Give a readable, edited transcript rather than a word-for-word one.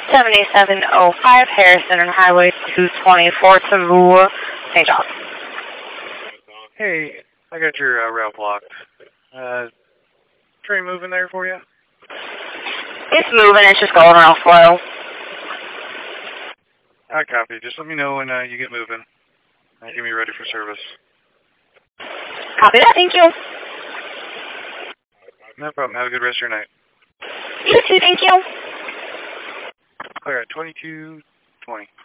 7705 Harrison and Highway 224 to St. John. Hey, I got your route blocked. Train moving there for you? It's moving, it's just going real slow. I copy. Just let me know when you get moving. Get me ready for service. Copy that, thank you. No problem. Have a good rest of your night. You too, thank you. Clear at 22:20.